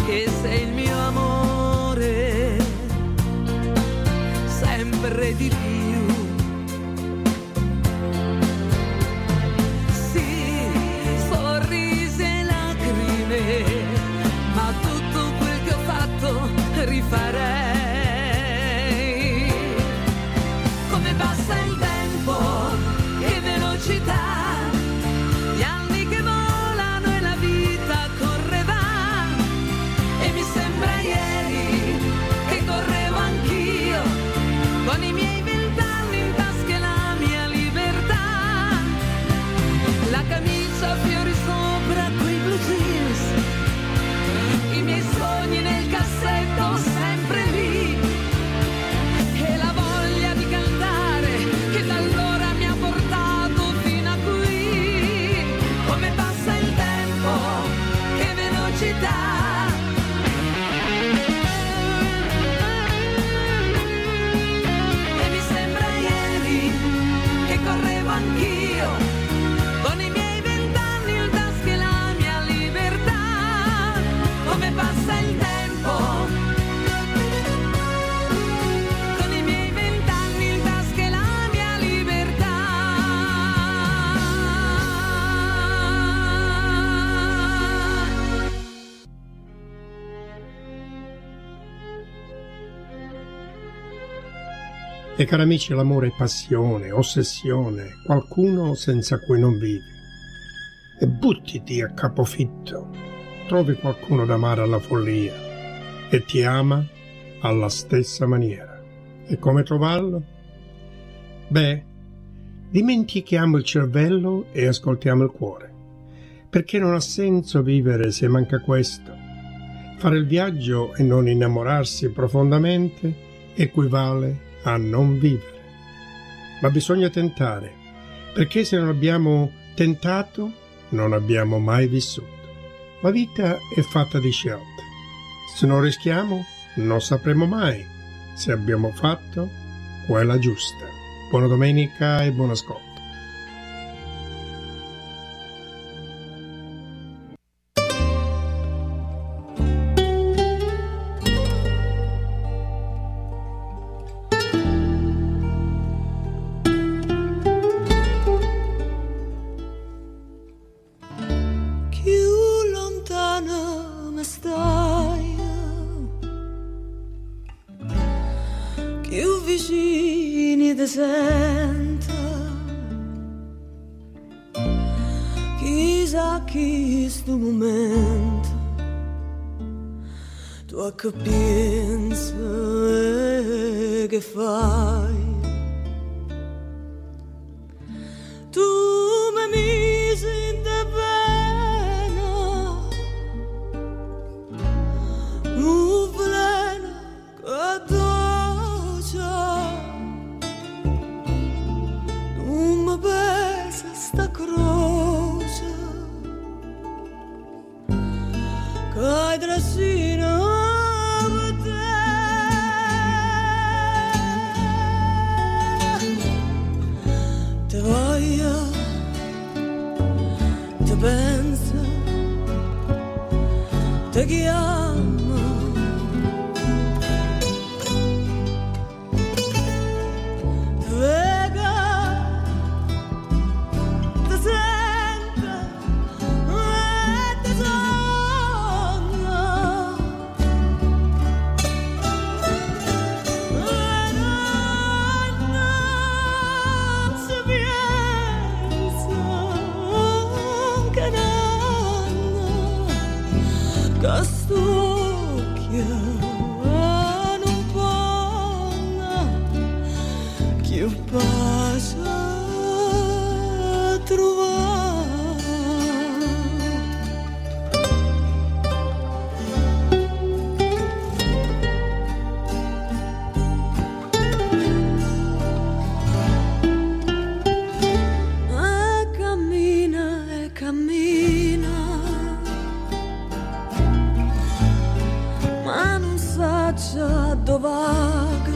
che sei il mio amore, sempre di più. Sì, sorrisi e lacrime, ma tutto quel che ho fatto rifarei. Come passa il tempo, che velocità, gli anni che volano e la vita corre va, e mi sembra ieri che correvo anch'io, con i miei 20 anni in tasca e la mia libertà, la camicia a fiori sopra coi blue jeans, i miei sogni nel cassetto sempre lì, e la voglia di cantare che da allora mi ha portato fino a qui. Come passa il tempo, che velocità, e mi sembra ieri che correvo anch'io, con i miei 20 anni in tasca e la mia libertà. Come passa il tempo, con i miei 20 anni in tasca e la mia libertà. E cari amici, l'amore è passione, ossessione, qualcuno senza cui non vivi. E buttiti a capofitto, trovi qualcuno da amare alla follia e ti ama alla stessa maniera. E come trovarlo? Beh, dimentichiamo il cervello e ascoltiamo il cuore, perché non ha senso vivere se manca questo. Fare il viaggio e non innamorarsi profondamente equivale a non vivere. Ma bisogna tentare, perché se non abbiamo tentato non abbiamo mai vissuto. La vita è fatta di scelte. Se non rischiamo non sapremo mai se abbiamo fatto quella giusta. Buona domenica e buon ascolto. Più lontana mi stai, più vicini ti sento. Chissà chi sto momento tu a che pensi e che fai. Tu mi misi in te pena, un veleno che dolce, non mi pesa sta croce, che trascina per te. Te voglio, te penso, te chiamo, te vega, te sento e te sogno. E non si pensa che Castocchia non parla, che pace trovare. E cammina, ma non sa già dove vaga.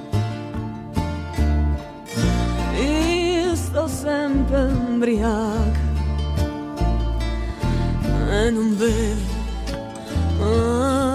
Io sto sempre ubriaca e non bevo.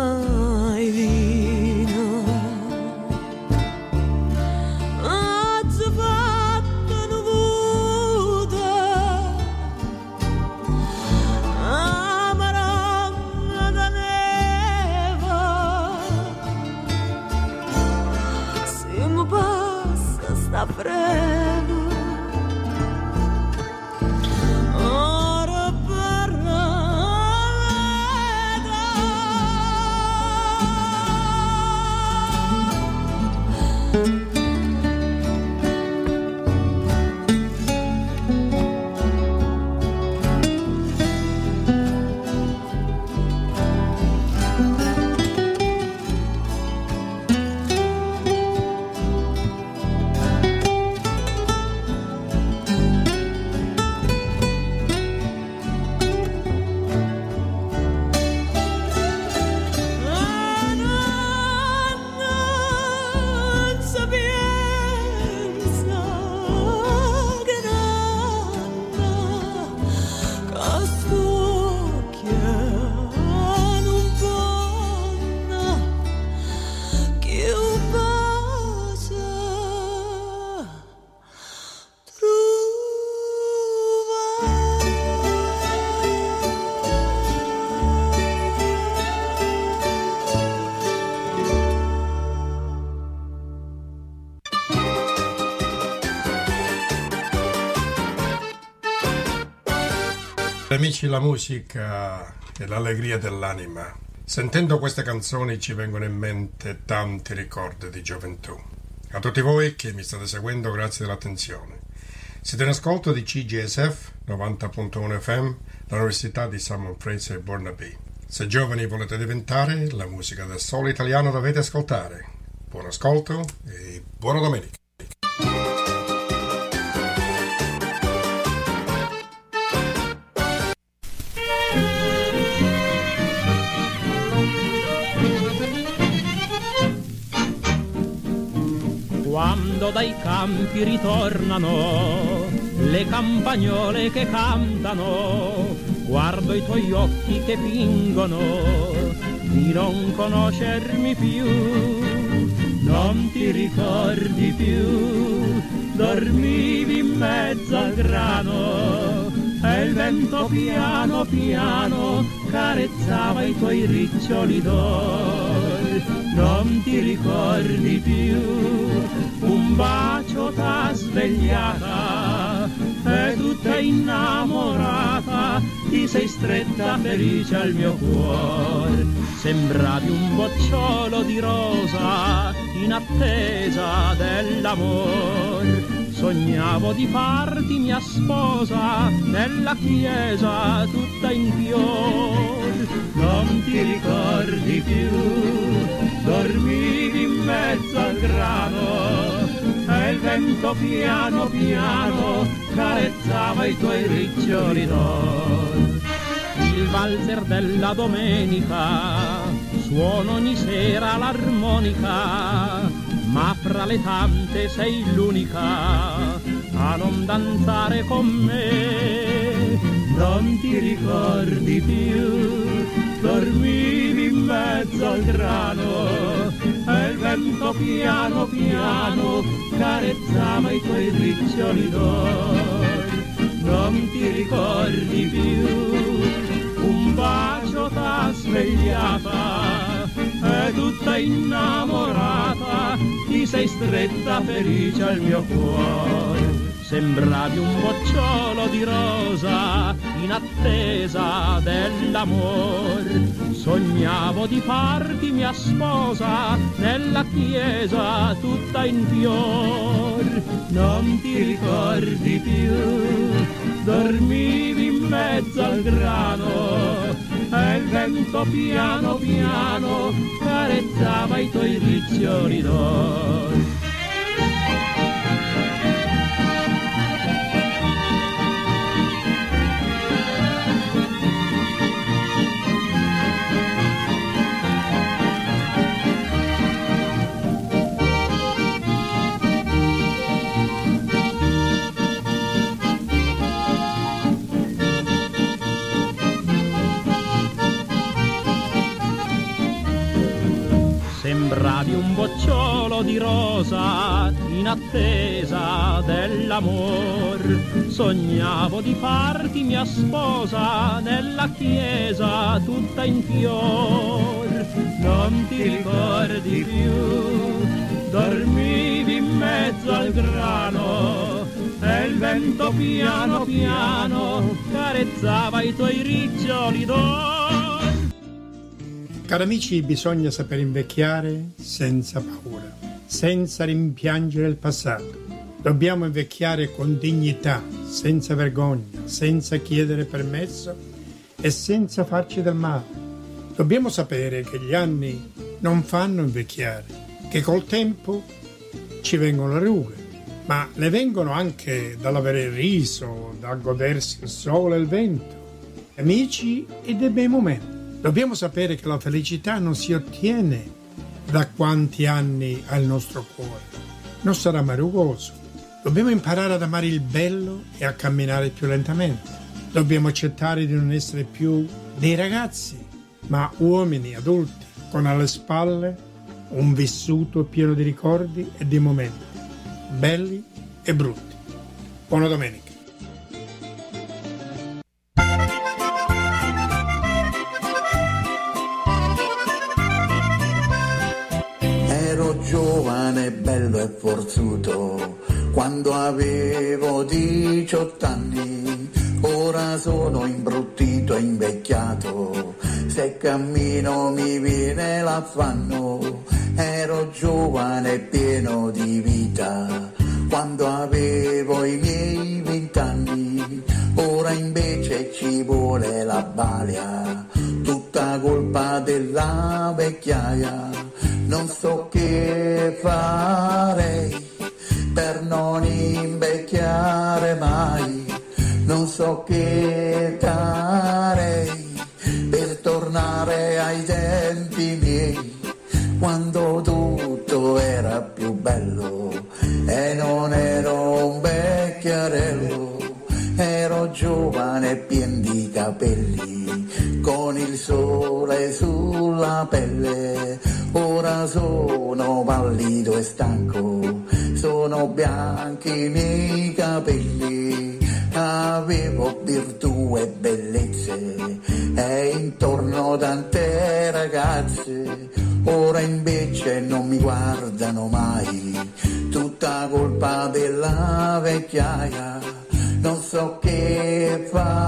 amici, la musica è l'allegria dell'anima. Sentendo queste canzoni ci vengono in mente tanti ricordi di gioventù. A tutti voi che mi state seguendo, grazie dell'attenzione. Siete in ascolto di CJSF 90.1 FM, l'Università di Simon Fraser e Burnaby. Se giovani volete diventare, la musica del solo italiano dovete ascoltare. Buon ascolto e buona domenica. Quando dai campi ritornano le campagnole che cantano, guardo i tuoi occhi che fingono di non conoscermi più. Non ti ricordi più, dormivi in mezzo al grano e il vento piano piano carezzava i tuoi riccioli d'oro. Non ti ricordi più, un bacio t'ha svegliata e tutta innamorata ti sei stretta felice al mio cuore. Sembravi un bocciolo di rosa in attesa dell'amor. Sognavo di farti mia sposa nella chiesa tutta in fior. Non ti ricordi più, dormivi in mezzo al grano e il vento piano piano carezzava i tuoi riccioli d'oro. Il valzer della domenica suona ogni sera l'armonica, ma fra le tante sei l'unica a non danzare con me. Non ti ricordi più, dormivi in mezzo al grano e il vento piano piano carezzava i tuoi riccioli d'oro. Non ti ricordi più, un bacio t'ha svegliata e tutta innamorata ti sei stretta felice al mio cuore. Sembravi un bocciolo di rosa in attesa dell'amor. Sognavo di farti mia sposa nella chiesa tutta in fior. Non ti ricordi più, dormivi in mezzo al grano e il vento piano piano carezzava i tuoi riccioli d'oro. Sembravi un bocciolo di rosa in attesa dell'amor. Sognavo di farti mia sposa nella chiesa tutta in fior. Non ti ricordi più, dormivi in mezzo al grano e il vento piano piano carezzava i tuoi riccioli d'oro. Cari amici, bisogna saper invecchiare senza paura, senza rimpiangere il passato. Dobbiamo invecchiare con dignità, senza vergogna, senza chiedere permesso e senza farci del male. Dobbiamo sapere che gli anni non fanno invecchiare, che col tempo ci vengono le rughe, ma le vengono anche dall'avere riso, da godersi il sole e il vento, amici e dei bei momenti. Dobbiamo sapere che la felicità non si ottiene da quanti anni ha il nostro cuore. Non sarà mai rugoso. Dobbiamo imparare ad amare il bello e a camminare più lentamente. Dobbiamo accettare di non essere più dei ragazzi, ma uomini adulti, con alle spalle un vissuto pieno di ricordi e di momenti, belli e brutti. Buona domenica. Giovane, bello e forzuto, quando avevo 18 anni, ora sono imbruttito tutto invecchiato, se cammino mi viene l'affanno, ero giovane e pieno di vita quando avevo i miei 20 anni, ora invece ci vuole la balia, tutta colpa della vecchiaia, non so che farei per non invecchiare mai, non so che darei per tornare ai tempi miei, quando tutto era più bello e non ero un vecchiarello, ero giovane e pien di capelli, con il sole sulla pelle, ora sono pallido e stanco, sono bianchi i miei capelli, avevo virtù e bellezze e intorno tante ragazze, ora invece non mi guardano mai, tutta colpa della vecchiaia, non so che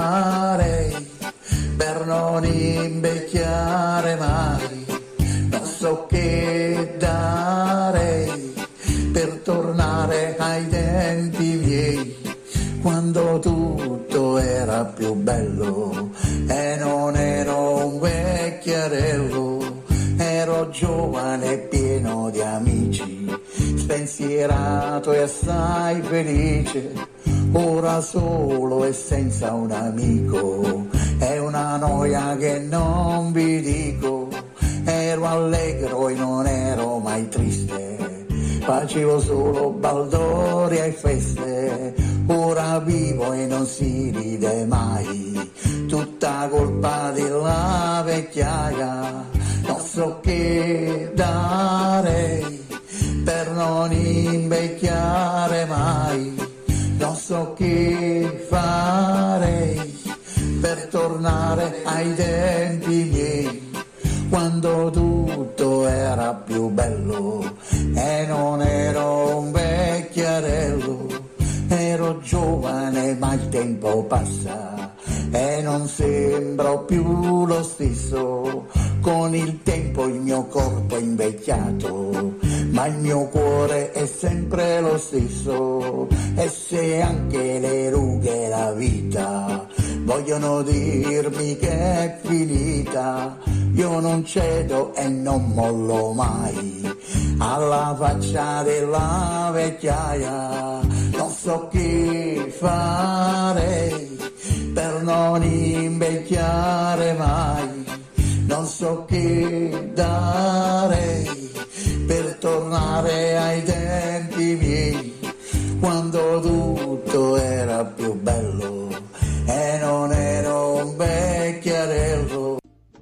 farei per non invecchiare mai, non so che darei per tornare ai tempi miei, quando tutto era più bello e non ero un vecchiarello, ero giovane e pieno di amici, spensierato e assai felice, ora solo e senza un amico, è una noia che non vi dico, ero allegro e non ero mai triste, facevo solo baldoria e feste, ora vivo e non si ride mai, tutta colpa della vecchiaia, non so che darei per non invecchiare mai, non so che farei per tornare ai tempi miei, quando tutto era più bello e non ero un vecchiarello, ero giovane ma il tempo passa e non sembro più lo stesso, con il tempo il mio corpo è invecchiato, ma il mio cuore è sempre lo stesso, e se anche le rughe e la vita vogliono dirmi che è finita, io non cedo e non mollo mai alla faccia della vecchiaia, non so che farei per non invecchiare mai, non so che darei per tornare ai tempi miei, quando tutto era più bello e non ero un vecchiarello.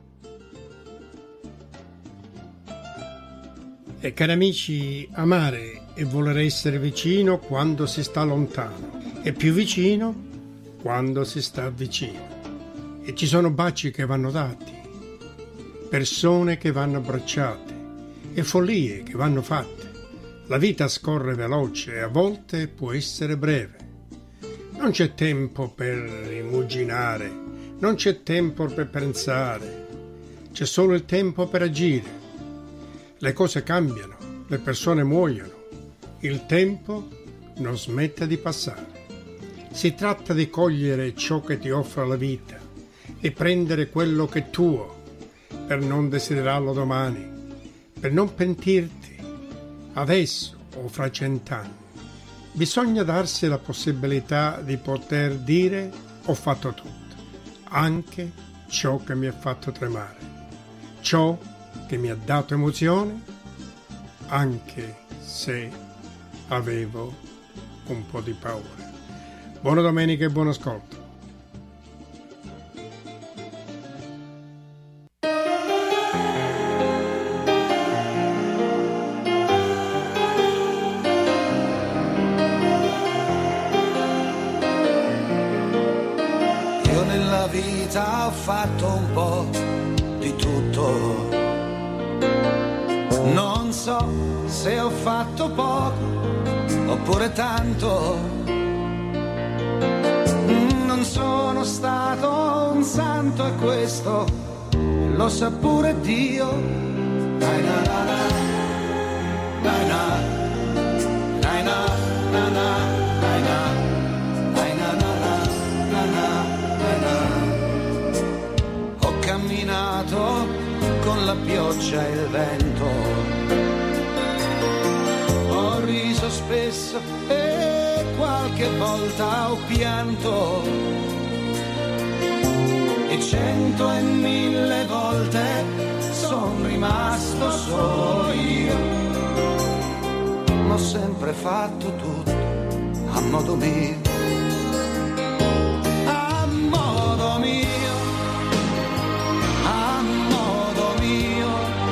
E cari amici, amare e voler essere vicino quando si sta lontano, e più vicino quando si sta vicino. E ci sono baci che vanno dati, persone che vanno abbracciate e follie che vanno fatte. La vita scorre veloce e a volte può essere breve. Non c'è tempo per rimuginare, non c'è tempo per pensare, c'è solo il tempo per agire. Le cose cambiano, le persone muoiono, il tempo non smette di passare. Si tratta di cogliere ciò che ti offre la vita e prendere quello che è tuo, per non desiderarlo domani, per non pentirti adesso o fra 100 anni. Bisogna darsi la possibilità di poter dire: ho fatto tutto, anche ciò che mi ha fatto tremare, ciò che mi ha dato emozione, anche se avevo un po' di paura. Buona domenica e buon ascolto. Io nella vita ho fatto un po' di tutto, non so se ho fatto poco oppure tanto, non non sono stato un santo e questo lo sa pure Dio. Dai na na na, dai na, dai na na na, dai na, dai na na na na na. Ho camminato con la pioggia e il vento, ho riso spesso e qualche volta ho pianto, e 100 e 1000 volte son rimasto solo io. Ma ho sempre fatto tutto a modo mio, a modo mio, a modo mio.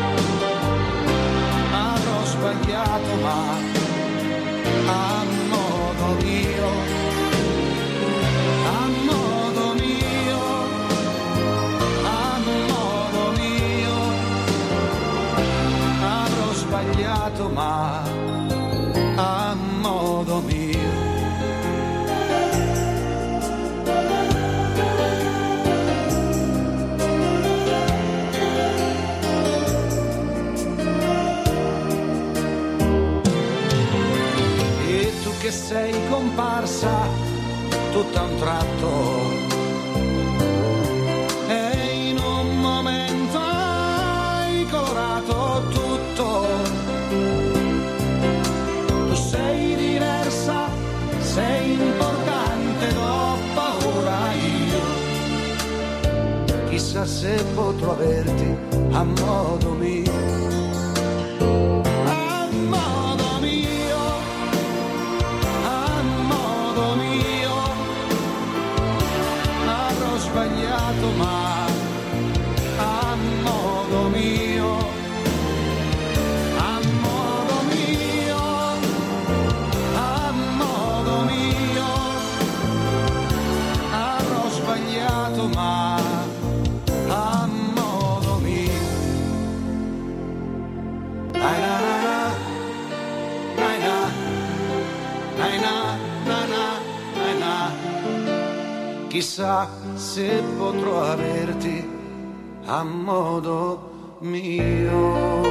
Avrò sbagliato ma a modo mio, a modo mio, a modo mio. Avrò sbagliato ma a modo mio. E tu che sei comparsa tutto a un tratto e in un momento hai colorato tutto. Tu sei diversa, sei importante, ho paura io. Chissà se potrò averti a modo mio. A modo mio, a modo mio. Avrò sbagliato ma a modo mio, a modo mio, a modo mio. Avrò sbagliato ma a modo mio. Ai na na na, ai na, ai na na na, ai na. Chissà se potrò averti a modo mio.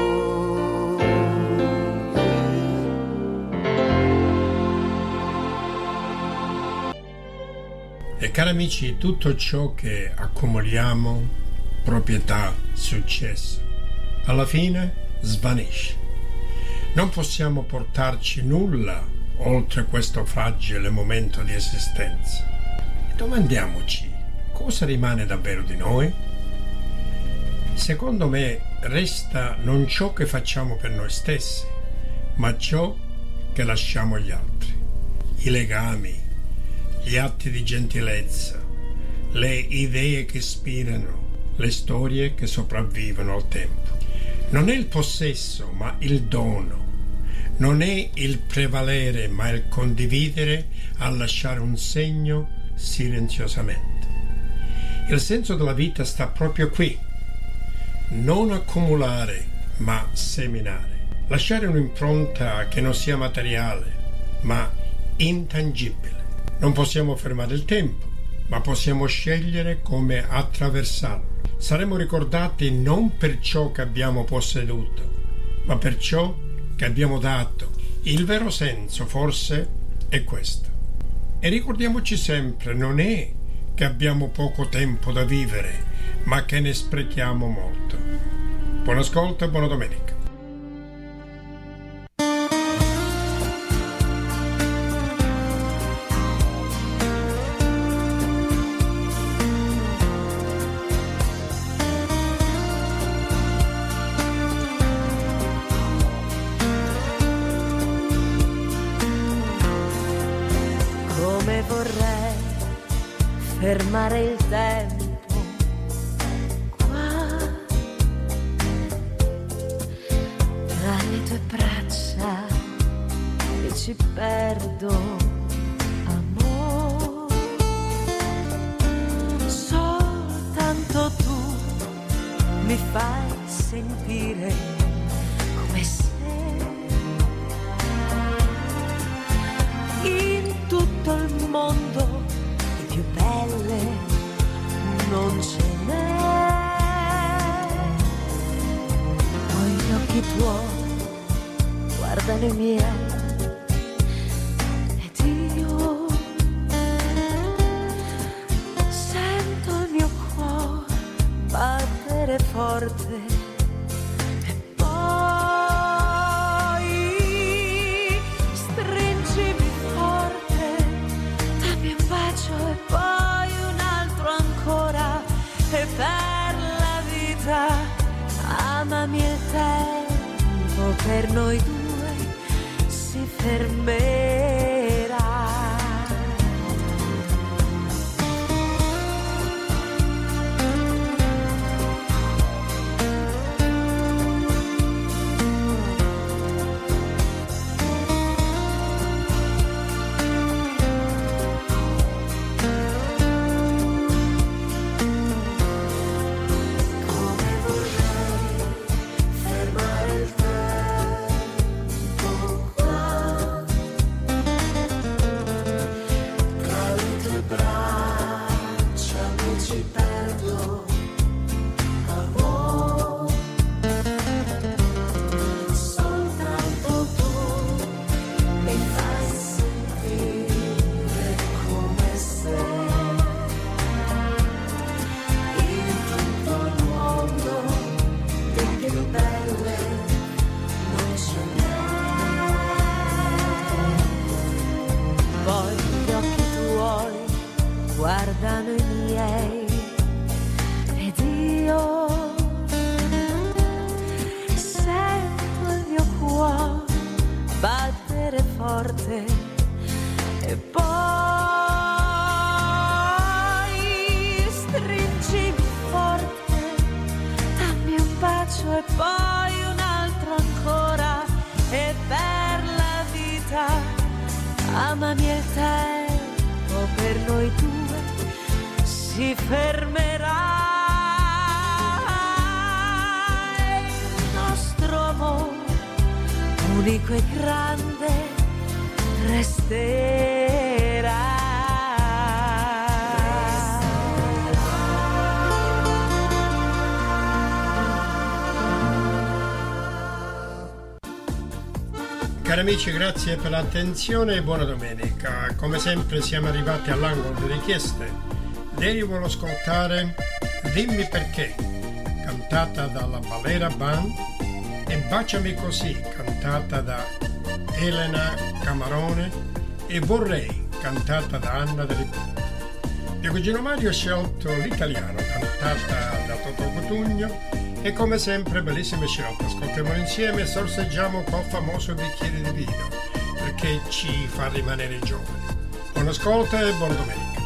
E cari amici, tutto ciò che accumuliamo, proprietà, successo, alla fine svanisce. Non possiamo portarci nulla oltre questo fragile momento di esistenza. Domandiamoci, cosa rimane davvero di noi? Secondo me resta non ciò che facciamo per noi stessi, ma ciò che lasciamo agli altri. I legami, gli atti di gentilezza, le idee che ispirano, le storie che sopravvivono al tempo. Non è il possesso, ma il dono. Non è il prevalere, ma il condividere a lasciare un segno silenziosamente. Il senso della vita sta proprio qui. Non accumulare, ma seminare. Lasciare un'impronta che non sia materiale, ma intangibile. Non possiamo fermare il tempo, ma possiamo scegliere come attraversarlo. Saremo ricordati non per ciò che abbiamo posseduto, ma per ciò che abbiamo dato. Il vero senso, forse, è questo. E ricordiamoci sempre, non è che abbiamo poco tempo da vivere, ma che ne sprechiamo molto. Buon ascolto e buona domenica. Come vorrei fermare il tempo qua tra le tue braccia e ci perdo, amore. Soltanto tu mi fai sentire come se in tutto il mondo i più più belle non ce n'è. Poi gli occhi tuoi guardano i miei ed io sento il mio cuore battere forte. E poi un altro ancora, e per la vita amami, il tempo per noi due si fermerà. Guardano i miei ed io sento il mio cuore battere forte e poi stringimi forte, dammi un bacio e poi un altro ancora, e per la vita amami, il tempo per noi due si fermerà. Il nostro amore unico e grande resterà. Cari amici, grazie per l'attenzione e buona domenica. Come sempre siamo arrivati all'angolo delle richieste. Lei vuole ascoltare Dimmi perché, cantata dalla Valera Band, e Baciami così, cantata da Elena Camarone, e Vorrei, cantata da Anna Delle Puglie. Mio cugino Mario ha scelto l'italiano, cantata da Totò Cotugno, e come sempre bellissime scelte. Ascoltiamolo insieme e sorseggiamo col famoso bicchiere di vino, perché ci fa rimanere giovani. Buon ascolto e buona domenica.